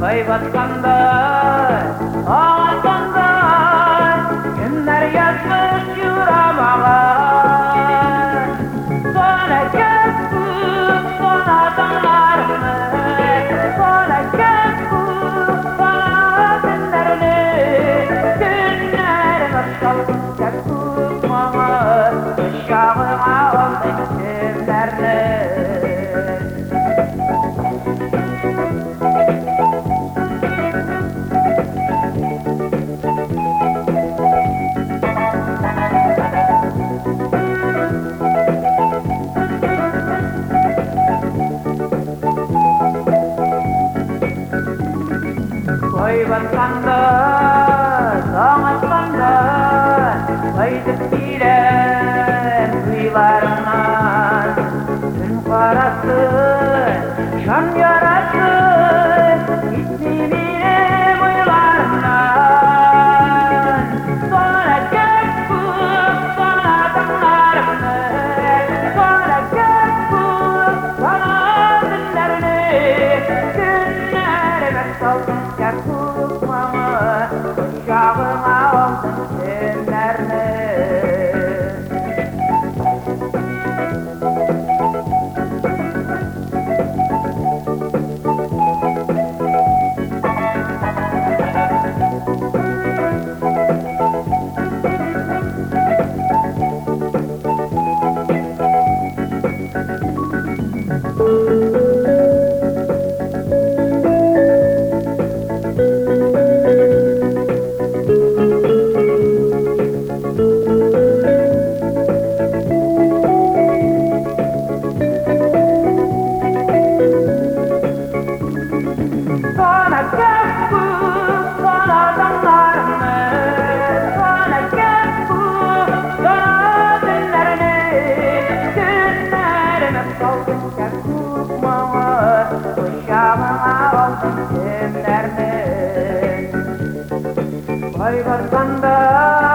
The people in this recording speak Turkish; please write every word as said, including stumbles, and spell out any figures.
ay batkanda, ağaçanda, günler yazmış yuramağa. Sonra köpük, sonra dağlarını, sonra köpük, sonra günlerini, günler başkal, köpük mama, uşağıma oldun günlerini. Oy batkanda, dağ atkanda, aydıp giren kıyılarından, gün karası, şam yarası, gitti benim uylarımdan. Sonra köpük, sonra dağlarını, sonra köpük, sonra günlerini, günlerime saldım. Köpük mama, uşağıma oldun günlerini. Sonra köpük, sonra dağlarını, sonra köpük, sonra günlerini, günlerime saldım köpük mama, uşağıma oldun günlerini. Oy batkanda,